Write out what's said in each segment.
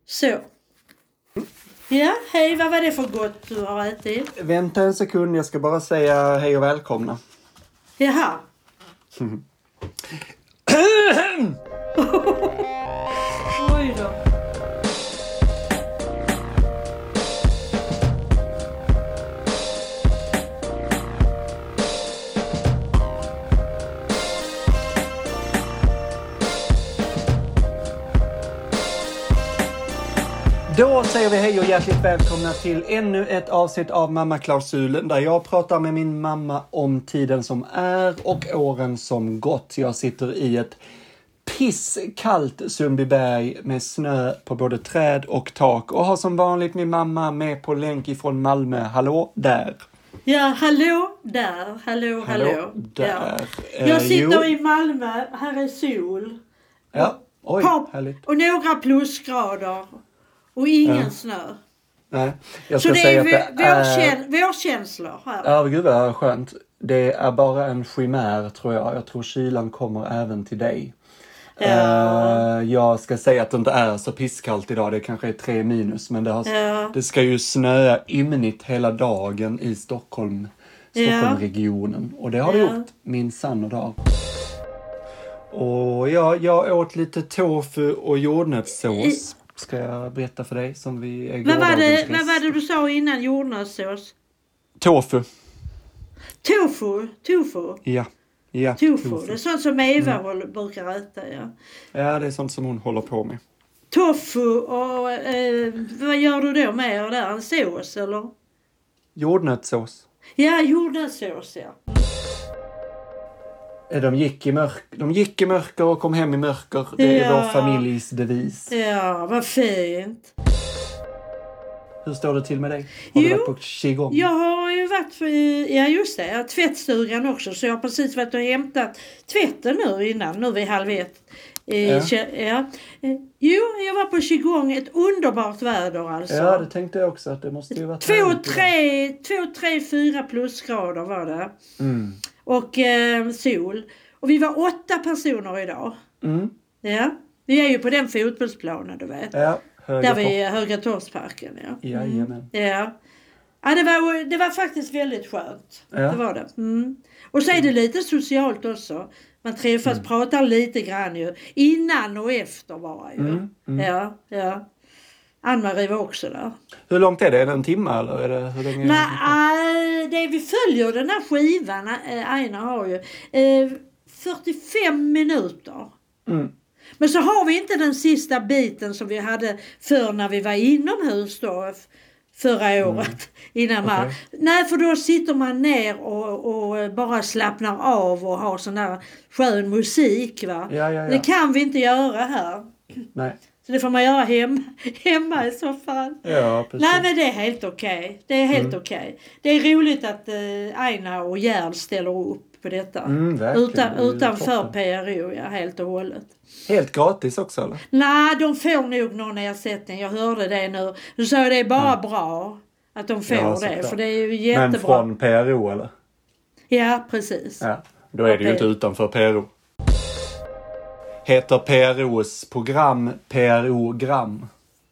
Så. Ja, hej, vad var det för gott du har ätit? Vänta en sekund, jag ska bara säga hej och välkomna. Jaha. Oj då. Då säger vi hej och hjärtligt välkomna till ännu ett avsnitt av Mammaklausulen där jag pratar med min mamma om tiden som är och åren som gått. Jag sitter i ett pisskallt Sundbyberg med snö på både träd och tak och har som vanligt min mamma med på länk ifrån Malmö. Hallå där! Ja, hallå där. Hallå. Där. Ja. Jag sitter i Malmö, här är sol. Ja, oj, härligt. Och några plusgrader. Och ingen snö. Nej, jag så ska det säga är att vårkänslor här. Ja, gud vad skönt. Det är bara en chimär tror jag. Jag tror kylan kommer även till dig. Ja. Jag ska säga att det inte är så pisskallt idag. Det kanske är 3 minus. Men det ska ju snöa ymnigt hela dagen i Stockholmregionen. Och det har det gjort min sann och dag. Och jag åt lite tofu och jordnötssås. Ska jag berätta för dig som vi är vad var det du sa innan jordnötssås? Tofu. Tofu? Ja, tofu. Det är sånt som Eva brukar äta, ja. Ja, det är sånt som hon håller på med. Tofu och vad gör du då med där? En sås eller? Jordnötssås. Ja, jordnötssås, ja. De gick i mörker och kom hem i mörker. Det är vår familjs devis. Ja, vad fint. Hur står det till med dig? Har du varit på qigong? Jag har ju varit tvättstugan också. Så jag har precis varit och hämtat tvätten nu innan. Nu vid 12:30. Jag var på qigong. Ett underbart väder alltså. Ja, det tänkte jag också. Att det måste ju vara 2, 3, 4 plusgrader var det. Mm. Och sol. Och vi var 8 personer idag. Mm. Ja. Vi är ju på den fotbollsplanen, du vet. Ja, där vi är Höga Torgsparken, ja. Jajamän. Ja, det var faktiskt väldigt skönt. Ja. Det var det. Mm. Och så är det lite socialt också. Man träffas, pratar lite grann ju. Innan och efter bara ju. Ja. Ann-Marie var också där. Hur långt är det? Är det en timme eller? Är det, hur länge Nej, vi följer den här skivan. Aina har ju 45 minuter. Mm. Men så har vi inte den sista biten som vi hade för när vi var inomhus då förra året. Innan man. Nej, för då sitter man ner och bara slappnar av och har sån där skön musik, va? Ja. Det kan vi inte göra här. Nej. Så det får man göra hemma i så fall. Ja, precis. Nej, men det är helt okej. Det är helt okej. Det är roligt att Aina och Gerd ställer upp på detta. Utanför PRO, ja, helt och hållet. Helt gratis också, eller? Nej, de får nog någon ersättning. Jag hörde det nu. Du sa det är bara bra att de får det. För det är ju jättebra. Men från PRO, eller? Ja, precis. Ja, då är det ju inte utanför PRO. Heter PROs program PRO-gram?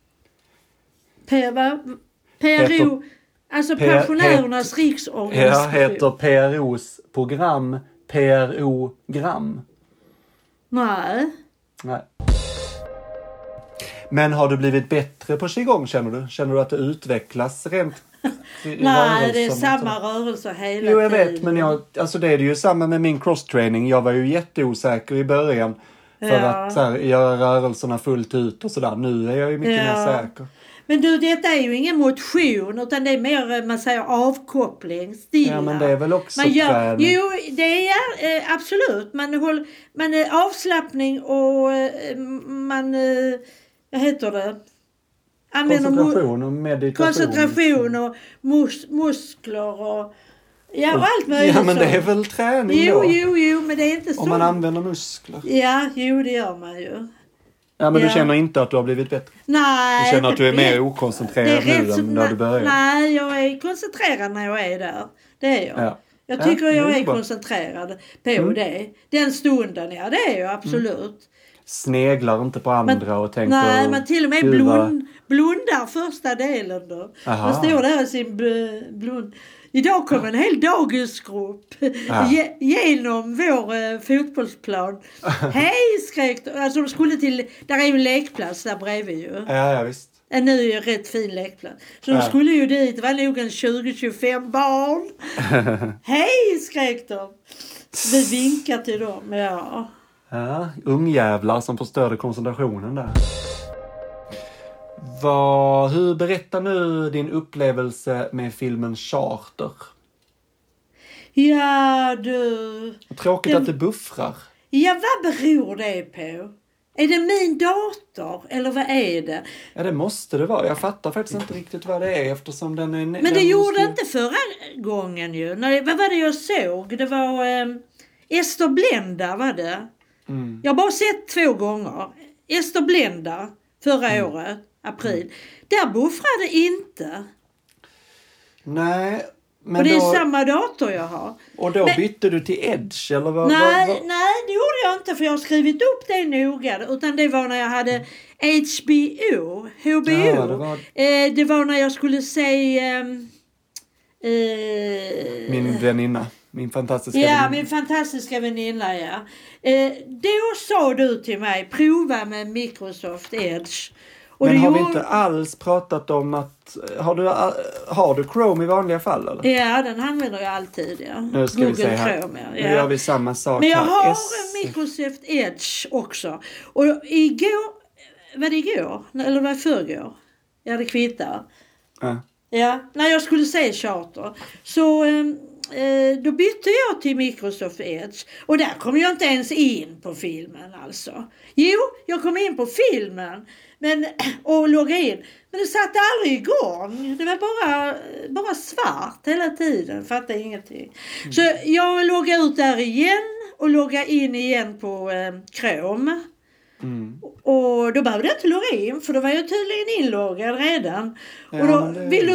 PRO, alltså Pensionärernas riksorganisation. Ja, heter PROs program PRO-gram? Nej. Men har du blivit bättre på qigong, känner du? Känner du att det utvecklas rent Nej, det är samma rörelse hela tiden. Jo, jag vet, men det är ju samma med min crosstraining. Jag var ju jätteosäker i början för att göra rörelserna fullt ut och sådär. Nu är jag ju mycket mer säker. Men du, detta är ju ingen motion utan det är mer, man säger, avkoppling, stilla. Ja, men det är väl också träning. Jo, det är absolut. Man är avslappning och man, vad heter det? Koncentration och meditation. Koncentration och muskler och allt möjligt. Ja, men det är väl träning då? Jo, men det är inte så. Om man använder muskler. Ja, det gör man ju. Ja, men du känner inte att du har blivit bättre? Nej. Du känner att du är mer okoncentrerad nu än när du började? Nej, jag är koncentrerad när jag är där. Det är jag. Ja. Jag tycker jag är koncentrerad på det. Den stunden, det är jag absolut. sneglar inte på andra och tänker... Nej, man till och med "Gud, blundar första delen då. Aha. Man står där i sin blund. Idag kom en hel dagisgrupp genom vår fotbollsplan. Hej, skrek de. Alltså de skulle till... Där är ju en lekplats där bredvid ju. Ja, visst. En ny rätt fin lekplats. Så de skulle ju dit. Det var nog en 20-25 barn. Hej, skrek de. Vi vinkar till dem, ja. Ja, ungjävlar som förstörde koncentrationen där. Hur berättar nu din upplevelse med filmen Charter? Ja, du... Tråkigt att det buffrar. Ja, vad beror det på? Är det min dator eller vad är det? Ja, det måste det vara. Jag fattar faktiskt inte riktigt vad det är eftersom den är... Men det gjorde inte förra gången ju. Vad var det jag såg? Det var Ester Blenda var det. Mm. Jag har bara sett 2 gånger. Ester Blenda förra året, april. Där buffrade inte. Nej, men och det är samma dator jag har. Och då bytte du till Edge eller vad? Nej, det gjorde jag inte för jag har skrivit upp det noga. Utan det var när jag hade HBO. Ja, det var när jag skulle säga... min väninna. Min fantastiska väninna. Ja, min fantastiska väninna, ja. Då sa du till mig, prova med Microsoft Edge. Och men har vi inte alls pratat om att... Har du Chrome i vanliga fall eller? Ja, den använder jag alltid, ja. Nu ska Google vi se här. Chrome, ja. Nu gör vi samma sak. Men jag här. har Microsoft Edge också. Och igår... Var det igår? Eller var det förrgår? Ja, det kvittar. Ja, när jag skulle se Charter. Så... då bytte jag till Microsoft Edge och där kom jag inte ens in på filmen alltså. Jo, jag kom in på filmen och loggade in. Men det satt aldrig igång. Det var bara svart hela tiden. Fattade ingenting. Så jag loggade ut där igen och loggade in igen på Chrome. Och då behövde jag inte logga in för då var jag tydligen inloggad redan. Ja, och då vill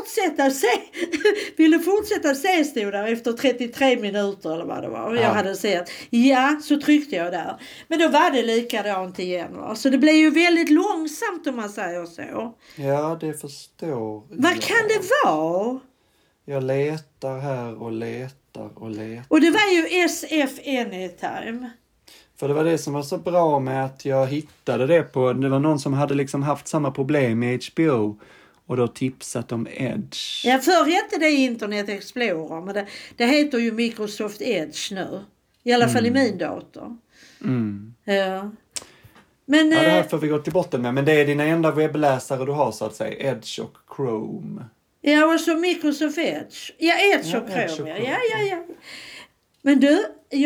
du fortsätta se stod där efter 33 minuter eller vad det var. Och jag hade sett. Ja, så tryckte jag där. Men då var det likadant igen. Va? Så det blev ju väldigt långsamt om man säger så. Ja, det förstår vad kan det vara? Jag letar här och letar och letar. Och det var ju SF Anytime. För det var det som var så bra med att jag hittade det på... Det var någon som hade liksom haft samma problem med HBO. Och då tipsat om Edge. Ja, förr hette det Internet Explorer. Men det heter ju Microsoft Edge nu. I alla fall i min dator. Ja. Men, det här får vi gå till botten med. Men det är dina enda webbläsare du har så att säga. Edge och Chrome. Ja, och så Microsoft Edge. Ja, Edge och Chrome. Ja. Men du,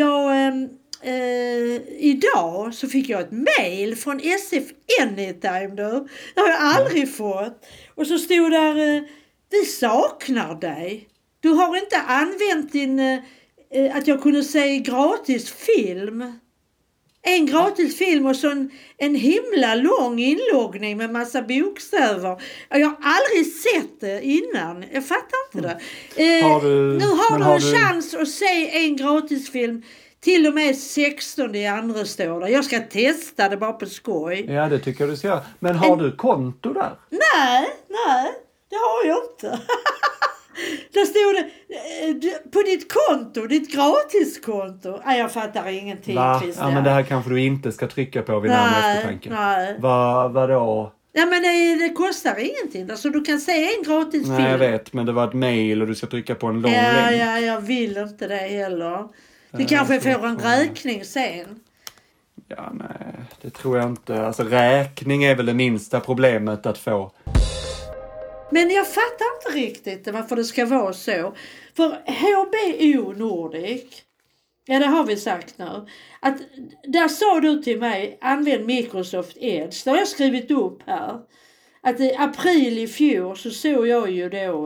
idag så fick jag ett mail från SF Anytime då. Det har jag aldrig fått. Och så stod där, vi saknar dig. Du har inte använt din, att jag kunde se gratis film. En gratis film och så en himla lång inloggning med massa bokstäver. Jag har aldrig sett det innan. Jag fattar inte det. Nu har du en chans att se en gratis film. Till och med 16 i andra står där. Jag ska testa det bara på skoj. Ja, det tycker jag du ska göra. Men har du konto där? Nej, det har jag inte. Där stod det på ditt konto, ditt gratiskonto. Nej, jag fattar ingenting, Christian. Ja, men det här kanske du inte ska trycka på vid närmare eftertanke. Nej. Vadå? Ja, men det kostar ingenting. Alltså du kan se en gratis film. Nej, jag vet. Men det var ett mail och du ska trycka på en lång länk. Ja, jag vill inte det heller. Du kanske får en räkning sen. Ja, nej. Det tror jag inte. Alltså räkning är väl det minsta problemet att få. Men jag fattar inte riktigt varför det ska vara så. För HBO Nordic, ja det har vi sagt nu, att där sa du till mig, använd Microsoft Edge. Det har jag skrivit upp här. Att i april i fjol så såg jag ju då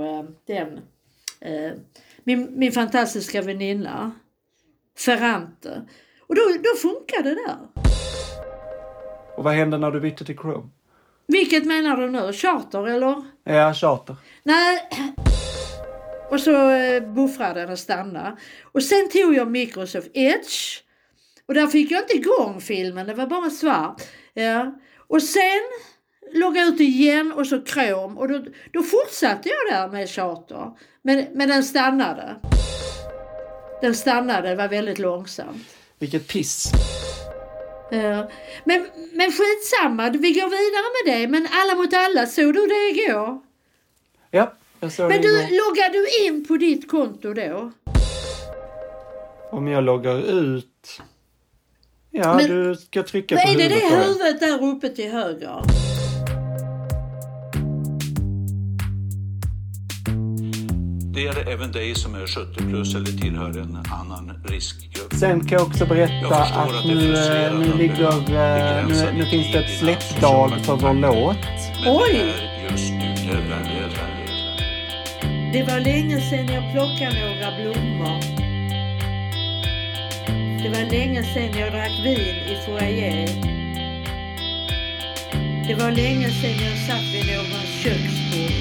min fantastiska väninna, Ferrante. Och då funkar det där. Och vad hände när du bytte till Chrome? Vilket menar du nu? Charter eller? Ja, Charter. Nej. Och så buffrade den och stannade. Och sen tog jag Microsoft Edge. Och där fick jag inte igång filmen, det var bara svart. Ja. Och sen logga ut igen och så Chrome. Och då fortsatte jag där med charter. Men den stannade. Den stannade, det var väldigt långsamt. Vilket piss. Ja. Men skitsamma, vi går vidare med det. Men Alla mot alla, såg du det igår? Ja, jag såg Men det igår. loggar du in på ditt konto då? Om jag loggar ut... Ja, Men, du ska trycka på är huvudet. det huvudet där uppe till höger? Det gäller även dig som är 70 plus eller tillhör en annan riskgrupp. Sen kan jag också berätta att nu finns det ett släppdag för vår låt. Oj! Just nu nödvändigt. Det var länge sedan jag plockade några blommor. Det var länge sedan jag drack vin i foyer. Det var länge sedan jag satt vid någons köksbord.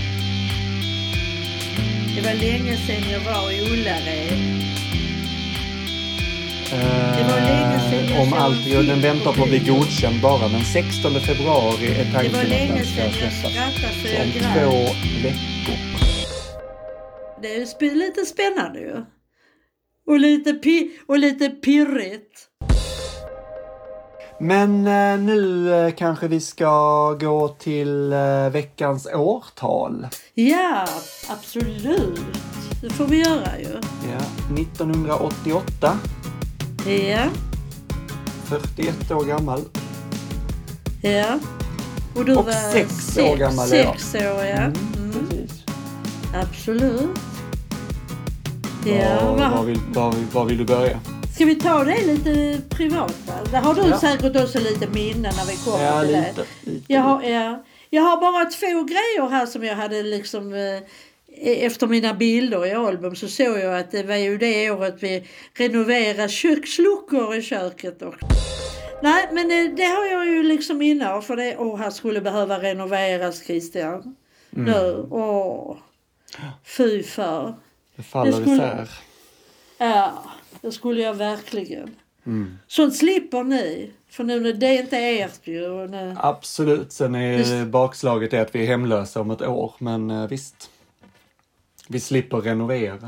Det var länge sedan jag var i Ullared. Det var länge sedan jag Om såg allt, film den väntar på att bli godkänd bara. Men 16 februari är Det tanken var att länge den ska sedan jag släppas. skrattade så jag Om grät. 2 veckor. Det är ju lite spännande ju. Och lite pirrigt. Men nu kanske vi ska gå till veckans årtal. Ja, absolut. Det får vi göra ju. Ja, 1988. Ja, 41 år gammal. ja. Och du Och var 6 år gammal är jag. 6 år, ja. Precis. Absolut. Ja, Var vill du börja? Ska vi ta det lite privat? Där har du säkert också lite minnen när vi kommer till det. Lite. Jag har bara 2 grejer här som jag hade liksom... Efter mina bilder i album så såg jag att det var ju det året vi renoverade köksluckor i köket. Nej, men det har jag ju liksom innan för det. Här skulle behöva renoveras, Christian. Nu. Fy för. Det faller isär. Ja, det skulle jag verkligen. Sånt slipper ni. För nu det är inte ert ju. Absolut. Sen är bakslaget är att vi är hemlösa om ett år. Men visst. Vi slipper renovera.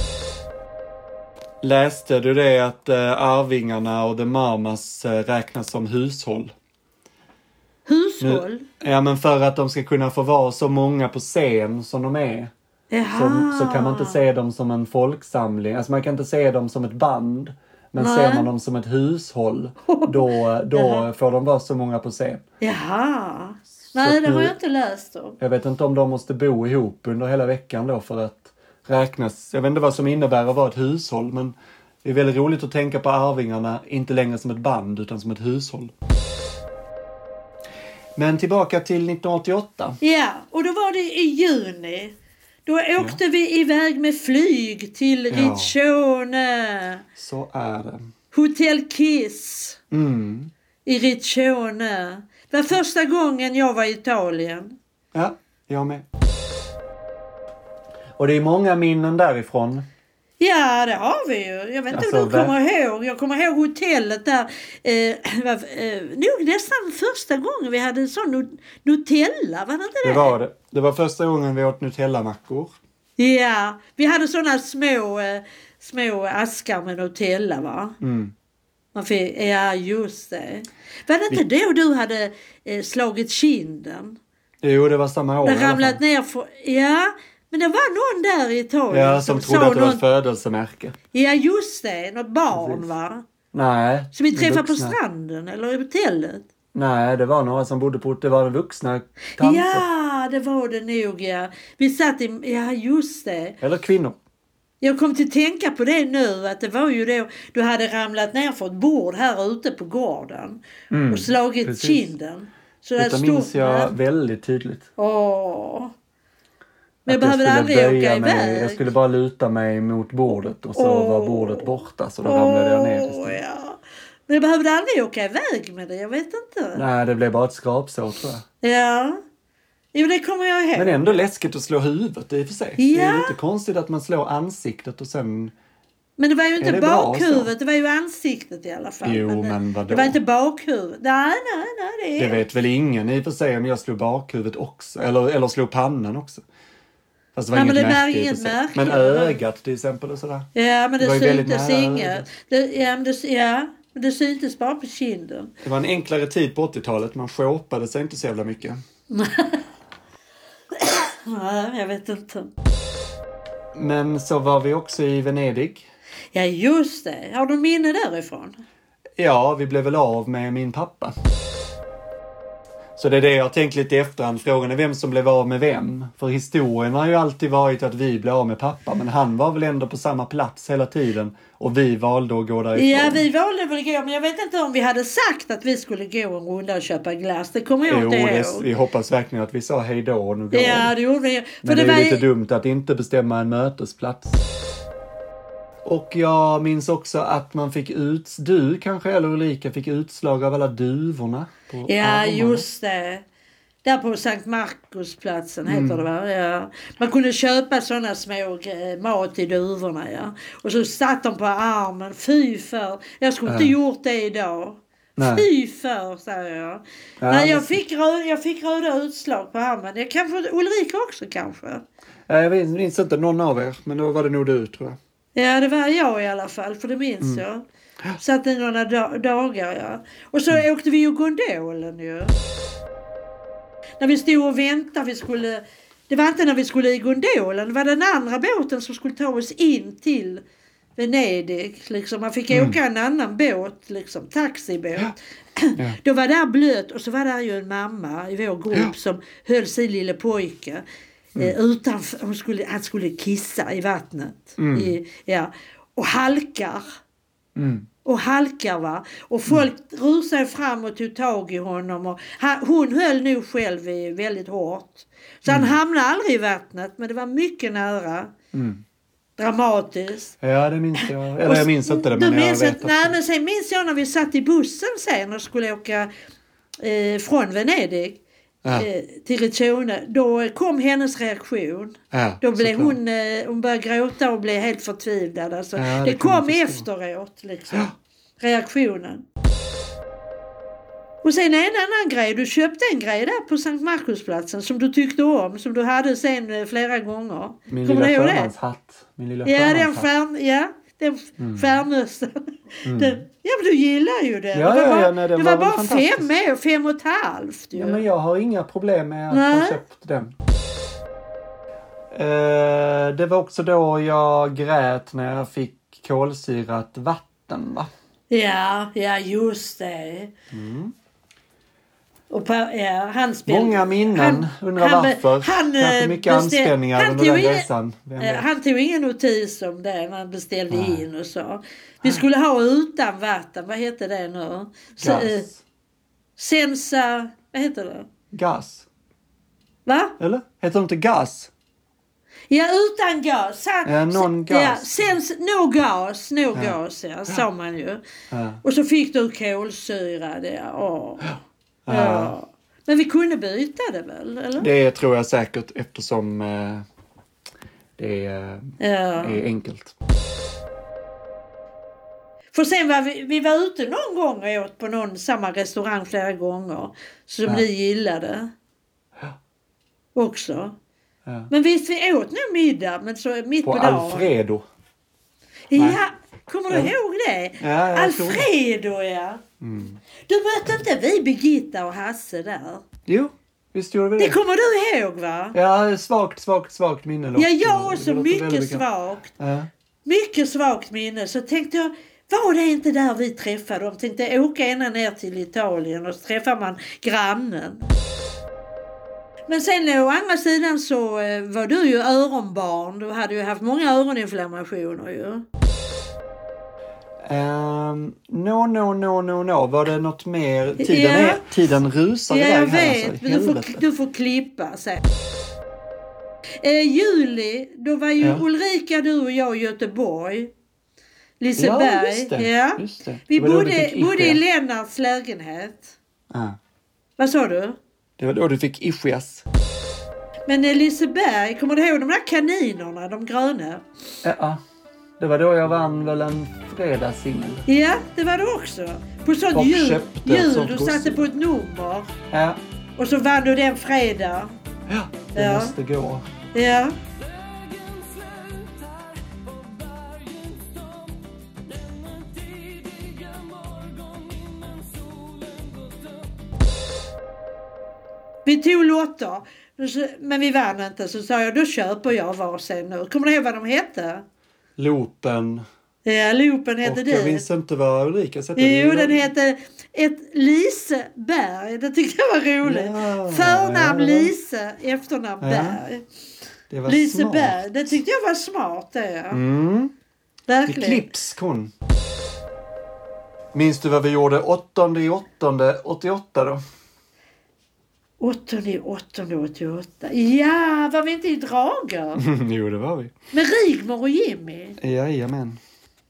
Läste du det att Arvingarna och The Mamas räknas som hushåll? Hushåll? Ja, men för att de ska kunna få vara så många på scen som de är. Så kan man inte se dem som en folksamling. Alltså man kan inte se dem som ett band. Men ser man dem som ett hushåll, då får de vara så många på scen. Jaha. Nej, det har jag inte läst om. Jag vet inte om de måste bo ihop under hela veckan då för att räknas. Jag vet inte vad som innebär att vara ett hushåll, men det är väldigt roligt att tänka på Arvingarna inte längre som ett band utan som ett hushåll. Men tillbaka till 1988. Ja, och då var det i juni. Då åkte vi iväg med flyg till Riccione. Så är det. Hotel Kiss. I Riccione. Det var första gången jag var i Italien. Ja, jag med. Och det är många minnen därifrån. Ja, det har vi ju. Jag vet inte om du kommer ihåg. Jag kommer ihåg hotellet där. Nog nästan första gången vi hade en sån Nutella, var det inte det? Det var det. Det var första gången vi åt Nutella-mackor. Ja, vi hade såna små askar med Nutella, va? Man fick, ja, just det. Var det inte då du hade slagit kinden? Jo, det var samma år. Det ramlat ner för... Ja, men det var någon där i Italien som trodde att det var ett födelsemärke. Ja, just det. Något barn, precis. Va? Nej. Som vi träffade på stranden eller i hotellet. Nej, det var några som bodde på... Det var vuxna tanter. Ja, det var det nog, ja. Vi satt i... Ja, just det. Eller kvinnor. Jag kom till att tänka på det nu, att det var ju då du hade ramlat ner för ett bord här ute på gården och slagit kinden. Så det minns jag väldigt tydligt. Men jag behövde aldrig åka iväg. Jag skulle bara luta mig mot bordet och så var bordet borta, så då ramlade jag ner istället. Ja. Men jag behövde aldrig åka iväg med det, jag vet inte. Nej, det blev bara ett skrapsår, tror jag. Ja. Jo, det kommer jag ihåg. Men ändå läskigt att slå huvudet i och för sig. Ja. Det är lite konstigt att man slår ansiktet och sen Men det var ju Är inte det bra bakhuvudet, så? det var ju ansiktet i alla fall. Jo, men vadå? Det var inte bakhuvudet. Nej, det är... Det vet väl ingen i och för sig om jag slog bakhuvudet också. Eller slog pannan också. Fast det var inget märke i och för sig. Men ögat till exempel och sådär. Ja, men det var ju väldigt syntes nära inget. Men det syntes bara på kinden. Det var en enklare tid på 80-talet. Man shopade sig inte så jävla mycket. Nej, jag vet inte. Men så var vi också i Venedig. Ja, just det. Har du minne därifrån? Ja, vi blev väl av med min pappa. Så det är det jag har tänkt lite i efterhand. Frågan är vem som blev av med vem. För historien har ju alltid varit att vi blev av med pappa. Men han var väl ändå på samma plats hela tiden. Och vi valde att gå därifrån. Ja, vi valde väl att gå. Men jag vet inte om vi hade sagt att vi skulle gå en runda och köpa glass. Det kommer jag inte ihåg. Vi hoppas verkligen att vi sa hej då och nu går. Ja, det gjorde vi. Men det är lite dumt att inte bestämma en mötesplats. Och jag minns också att man fick du kanske eller Ulrika fick utslag av alla duvorna på armarna. Just det. Där på Sankt Markusplatsen heter det va? Ja. Man kunde köpa sådana små mat i duvorna, ja. Och så satt de på armen. Fy för. Jag skulle inte gjort det idag. Nej. Fy för, säger jag. Ja, nej, jag fick röda utslag på armen. Jag kan få Ulrika också kanske. Jag minns inte någon av er, men då var det nog du, tror jag. Ja, det var jag i alla fall, för det minns jag. Satt i några dagar, ja. Och så åkte vi ju gondolen ju. När vi stod och väntade, det var inte när vi skulle i gondolen, det var den andra båten som skulle ta oss in till Venedig. Liksom. Man fick åka en annan båt, liksom, taxibåt. Ja. Då var där blöt och så var där ju en mamma i vår grupp som höll sin lille pojke. Utanför, han skulle kissa i vattnet. Och halkar. Och halkar va. Och folk rusade fram och tog tag i honom. Och hon höll nog själv väldigt hårt. Så han hamnade aldrig i vattnet. Men det var mycket nära. Dramatiskt. Ja, det minns jag. Eller jag minns inte det. Men men sen minns jag när vi satt i bussen sen och skulle åka från Venedig. Till Riccione. Då kom hennes reaktion. Då blev hon började gråta och blev helt förtvivlad. Alltså. Det kom efteråt liksom. Reaktionen. Och sen en annan grej. Du köpte en grej där på Sankt Markusplatsen som du tyckte om. Som du hade sen flera gånger. Min lilla sjömanshatt. Den skärmössan. Men du gillar ju det. Det var bara 5,5. Ja, men jag har inga problem med att ha köpt den. Det var också då jag grät när jag fick kolsyrat vatten, va? Ja, just det. Och många minnen, undrar varför. Kanske mycket anspänningar under den resan. Han tog ingen notis om det när han beställde in och så. Vi skulle ha utan vatten, vad heter det nu? Gas. Sensa, vad heter det? Gas. Va? Eller? Heter det inte gas? Ja, utan gas. Non gas. No gas, sa man ju. Och så fick du kolsyra där. Ja. Men vi kunde byta det väl, eller? Det tror jag säkert eftersom det är enkelt. För sen var vi var ute någon gång och åt på samma restaurang flera gånger som ni gillade. Också. Men visst, vi åt nu middag, men så mitt på dagen. Alfredo. Ja, kommer du ihåg det? Ja, Alfredo, ja. Du mötte inte vi Birgitta och Hasse där? Jo, visst gjorde vi det. Det kommer du ihåg, va? Ja, svagt minne. Ja, jag också, mycket svagt. Mycket svagt minne. Så tänkte jag, var det inte där vi träffade dem? Tänkte åka ända ner till Italien och så träffar man grannen. Men sen å andra sidan så var du ju öronbarn. Du hade ju haft många öroninflammationer ju. No. Var det något mer? Tiden rusar iväg här. Jag vet, alltså. Du får klippa sen. Juli, då var ju Ulrika, du och jag i Göteborg. Liseberg. Just det. Vi bodde i Lennarts lägenhet. Vad sa du? Det var då du fick ischias. Men Liseberg, kommer du ihåg de där kaninerna, de gröna? Det var då jag vann väl en fredagssingel. Ja, det var det också. På sånt Och ljud köpte ett sånt du gosedjur. satte på ett nummer. Ja, Och så vann du den fredag. det Ja. måste gå. Ja. Vi tog lotter, men vi vann inte. Så sa jag, då köper jag varsin nu. Kommer du ihåg vad de hette? Loopen. Ja, Loopen hette Och det. jag minns inte vad Ulrika hette. Jo, den hette ett Liseberg. Det tyckte jag var roligt. Ja, Förnamn ja. Lise, efternamn Ja. Berg. Det var Liseberg, smart. det tyckte jag var smart det. Mm. Det Verkligen. klipps hon. Minns du vad vi gjorde 8/8/88 då? 8/8/88. Ja, var vi inte i Dragar? Jo, det var vi. Med Rigmor och Jimmy. Jajamän.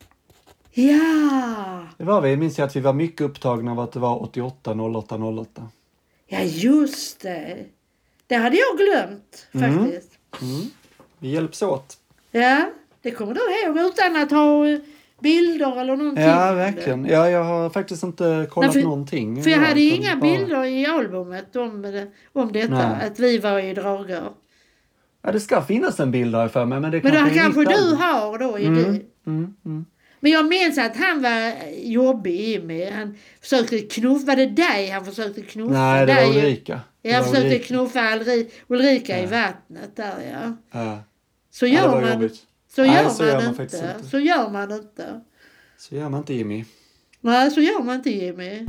Ja. Det var vi. Jag minns att vi var mycket upptagna av att det var 88/08/08. Ja, just det. Det hade jag glömt faktiskt. Vi hjälps åt. Ja, det kommer du ihåg utan att ha bilder eller någonting. Ja, verkligen. Ja, jag har faktiskt inte kollat någonting. För jag hade utan inga bara- bilder i albumet om detta. Nej. Att vi var i Dragar. Ja, det ska finnas en bild där för mig. Men det Men då kanske är kanske mitt du album. har då i det. Mm. Men jag minns att han var jobbig med. Han försökte knuffa. Var det dig han försökte knuffa? Nej, det var Dig- Ulrika. Ja, han Det var försökte Ulrika. knuffa Ulrika i vattnet där, ja. Ja. Så Ja, det gör var man, jobbigt. så Nej, gör så man gör man inte. faktiskt inte. Så gör man inte. Så gör man inte, Jimmy. Nej, så gör man inte, Jimmy.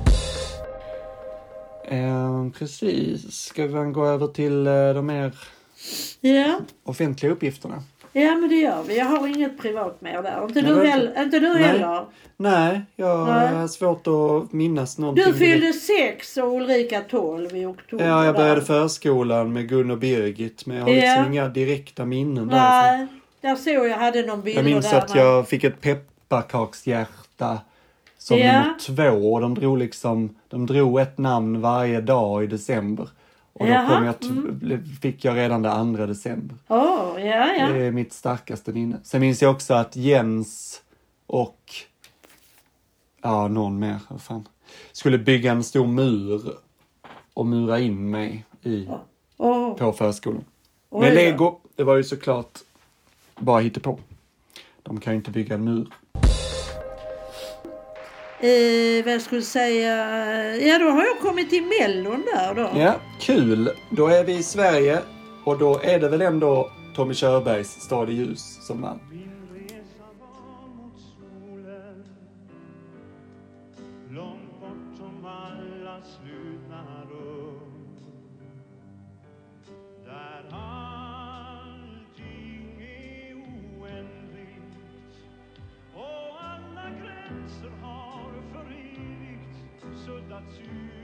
Precis. Ska vi gå över till de mer Ja. offentliga uppgifterna? Ja, men det gör vi. Jag har inget privat mer där. Inte Nej, du, det- inte du Nej. heller. Nej, jag Nej. har svårt att minnas någonting. Du fyllde 6 och Ulrika 12 i oktober. Ja, jag började där. förskolan med Gun och Birgit. Men jag har liksom Ja. inga direkta minnen därifrån. Nej, där såg jag hade någon bild Jag minns där. att jag fick ett pepparkakshjärta som Ja. nummer 2. Och de drog ett namn varje dag i december. Och då Jaha, fick jag redan det 2 december. Ja. Det är mitt starkaste minne. Sen minns jag också att Jens och någon mer, vad fan, skulle bygga en stor mur och mura in mig på förskolan. Oj Med då. Lego, det var ju såklart bara hittepå. De kan ju inte bygga en mur. Vad jag skulle säga? Ja, då har jag kommit till Mellon där då. Ja, kul. Då är vi i Sverige och då är det väl ändå Tommy Körbergs Stad i ljus som vann. Min resa var mot solen, långt bortom alla slutna rum, där allting är oändligt och alla gränser har för evigt suddats ut.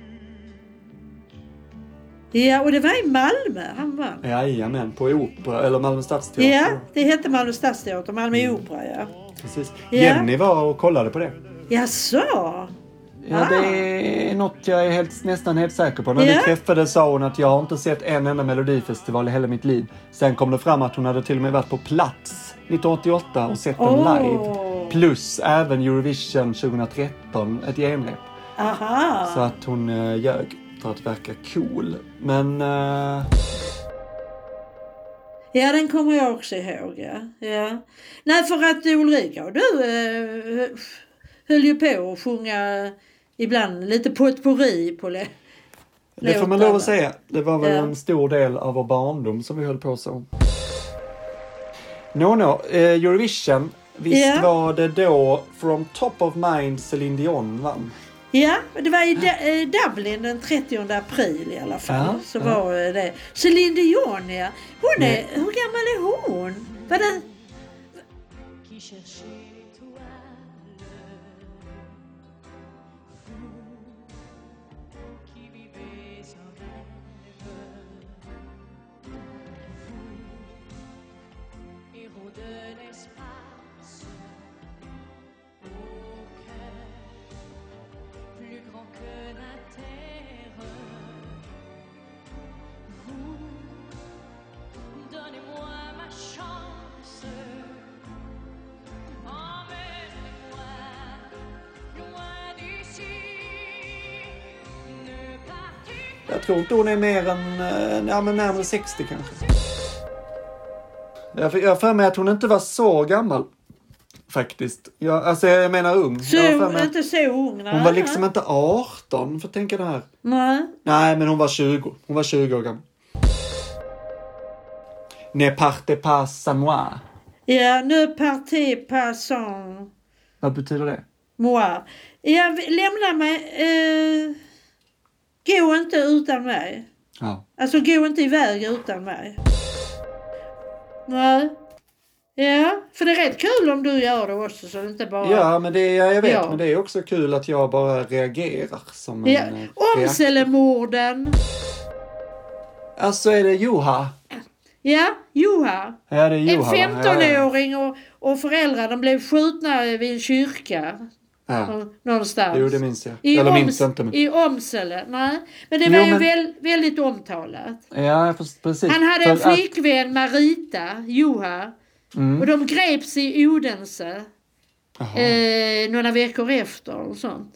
Ja, och det var i Malmö han vann. Jajamän, på Opera, eller Malmö Stadsteater. Ja, det hette Malmö Stadsteater, Malmö Opera, ja. Precis. Ja. Jenny var och kollade på det. Jaså? Ja, det är något jag är nästan helt säker på. När vi träffades sa hon att jag har inte sett en enda melodifestival i hela mitt liv. Sen kom det fram att hon hade till och med varit på plats 1988 och sett den live. Plus även Eurovision 2013, ett genrep. Aha. Så att hon ljög för att verka cool. Men... Ja, den kommer jag också ihåg, ja. Nej, för att Ulrika och du höll ju på att sjunga ibland lite potpourri på det får man lov låtarna. att säga. Det var väl Ja. en stor del av vår barndom som vi höll på så. Eurovision. Visst var det då From Top of Mind Celine Dion vann? Ja, det var i Dublin den 30 april i alla fall. Ja, Så ja. var det. Celine Dion, ja. Hon är, hur gammal är hon? Var det... Qui cherchez l'étoile, vous qui vivez un rêve, vous, héros de l'espace, au cœur plus grand que la terre, vous, donnez-moi ma chance. tror inte hon är mer än närmare 60 kanske. Jag har för mig att hon inte var så gammal. Faktiskt. Jag menar ung. Inte så ung. Nej. Hon var liksom inte 18 för att tänka det här. Nej, men hon var 20. Hon var 20 år gammal. Ne partez pas sans moi. Ja, ne partez pas sans Vad betyder det? moi. Lämna mig. Gå inte utan mig. Ja. Alltså gå inte iväg utan mig. Nej. Ja, för det är rätt kul om du gör det också så det inte bara... Ja, men jag vet. Ja. Men det är också kul att jag bara reagerar som en... Åmselemorden. Alltså är det Juha? Ja, Juha. Ja, det är Juha. En 15-åring och föräldrar, de blev skjutna vid en kyrka. Ja. Någonstans. Jo, det minns jag. Minns inte. Men... I Åmsele, nej. Men det var väldigt omtalat. Ja, precis. Han hade en flickvän, Marita, Juha. Mm. Och de greps i Odense. Några veckor efter och sånt.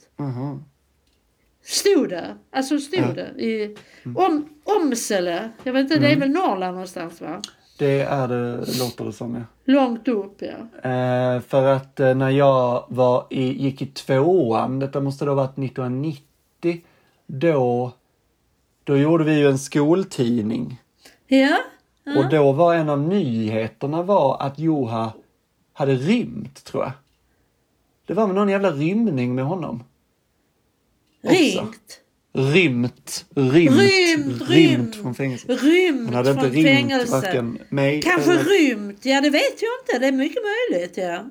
Stod det. Det i Åmsele. Jag vet inte, det är väl Norrland någonstans va? Det är det, låter det som, ja. Långt upp, ja. För att när jag gick i 2:an, detta måste då ha varit 1990, då gjorde vi ju en skoltidning. Ja. Och då var en av nyheterna att Juha hade rymt, tror jag. Det var med någon jävla rymning med honom. Rymt från fängelse. Rymt Han hade inte från rymt fängelse. varken mig Kanske eller... rymt, ja det vet jag inte. Det är mycket möjligt, ja.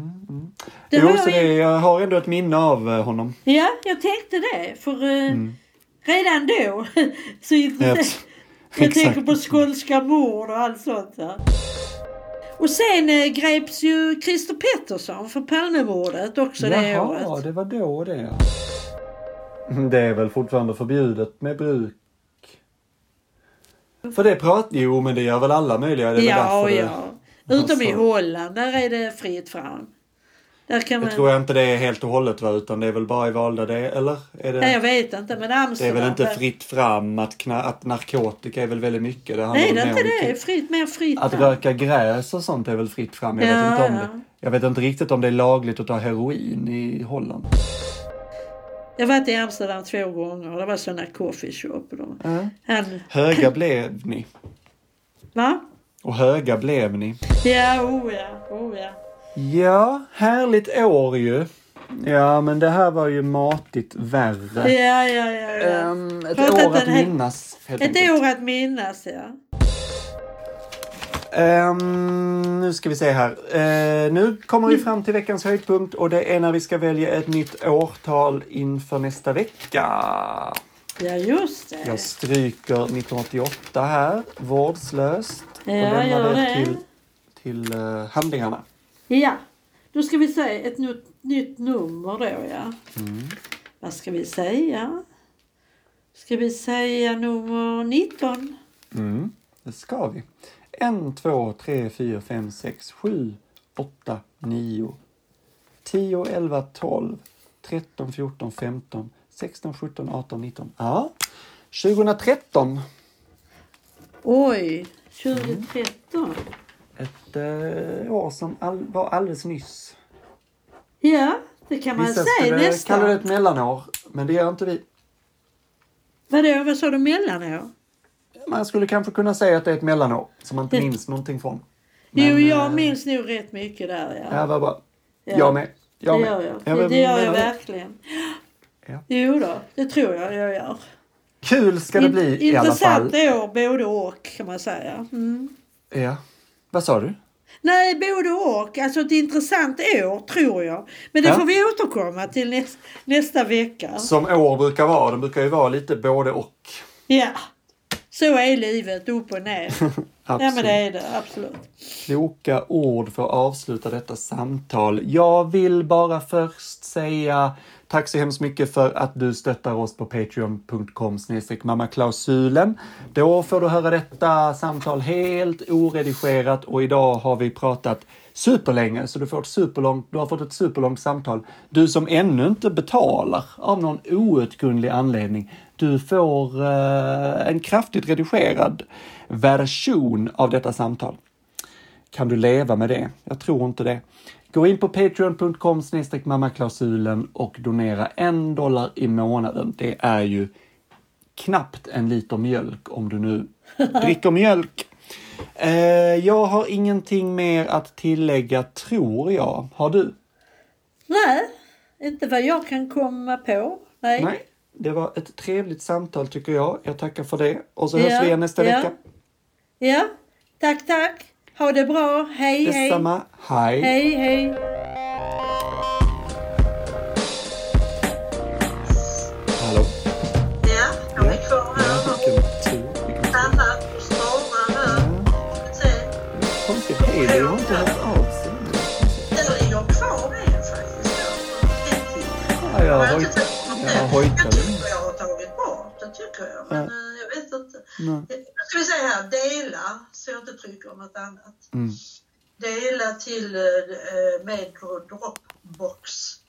Jag har ändå ett minne av honom. Ja, jag tänkte det. För redan då så jag tänker på skånska mord och allt sånt. Ja. Och sen greps ju Christer Pettersson för Palmemordet också det året. Jaha, det var då det. Ja. Det är väl fortfarande förbjudet med bruk. För det men det gör väl alla möjliga. Det Utom i Holland, där är det fritt fram. Där kan man... Jag tror inte det är helt och hållet utan det är väl bara i valda det, eller? Är det... Nej, jag vet inte, men Amsterdam... Det är väl inte fritt fram att narkotika är väl väldigt mycket. Nej, det är inte det. Mer fritt att röka gräs och sånt är väl fritt fram. Jag vet inte riktigt om det är lagligt att ta heroin i Holland. Jag har varit i Amsterdam 2 gånger. Det var sådana coffee shop. Höga blev ni. Va? Och höga blev ni. Ja. Ja, härligt år ju. Ja, men det här var ju matigt värre. Ja. Ett år att minnas. Ett år att minnas, ja. Nu ska vi se här. Nu kommer vi fram till veckans höjdpunkt och det är när vi ska välja ett nytt årtal inför nästa vecka. Ja, just det. Jag stryker 1988 här, vårdslöst. Ja, och lämnar gör det till handlingarna. Ja, då ska vi säga ett nytt nummer då, ja. Vad ska vi säga? Ska vi säga nummer 19? Det ska vi. 1, 2, 3, 4, 5, 6, 7, 8, 9, 10, 11, 12, 13, 14, 15, 16, 17, 18, 19. Ja, 2013. Oj, 2013. Ett år som var alldeles nyss. Ja, det kan man säga nästan. Vissa skulle kalla det ett mellanår, men det gör inte vi. Vad sa du mellanår? Man skulle kanske kunna säga att det är ett mellanår som man inte minns någonting från. Men, jag minns nog rätt mycket där, ja. Ja, vad bra. Ja. Jag med. Det gör jag. Det gör jag verkligen. Ja. Jo då, det tror jag gör. Kul ska det bli i alla fall. Intressant år, både och kan man säga. Ja. Vad sa du? Nej, både och. Alltså ett intressant år, tror jag. Men det får vi återkomma till nästa vecka. Som år brukar vara. De brukar ju vara lite både och. Ja, så är livet, upp och ner. Ja, men det är det, absolut. Kloka ord för att avsluta detta samtal. Jag vill bara först säga tack så hemskt mycket för att du stöttar oss på patreon.com/mammaklausulen. Då får du höra detta samtal helt oredigerat och idag har vi pratat superlänge så du har fått ett superlångt samtal. Du som ännu inte betalar av någon outgrundlig anledning, du får en kraftigt redigerad version av detta samtal. Kan du leva med det? Jag tror inte det. Gå in på patreon.com/mammaklausulen och donera $1 i månaden. Det är ju knappt en liter mjölk om du nu dricker mjölk. Jag har ingenting mer att tillägga, tror jag. Har du? Nej, inte vad jag kan komma på. Nej. Det var ett trevligt samtal tycker jag. Jag tackar för det. Och så hörs vi igen nästa vecka. Ja, tack. Ha det bra. Hej, Detsamma. Hej. Hej. Hallå. Ja, jag är kvar här. Stanna och svara här. Konstigt, hej, du har inte hört av sig. Eller är jag kvar med faktiskt? Jag hojtar. Jag har tagit bort, det tycker jag. Men jag vet inte. Jag skulle säga här, dela, så jag inte trycker om något annat. Dela till med på Dropbox.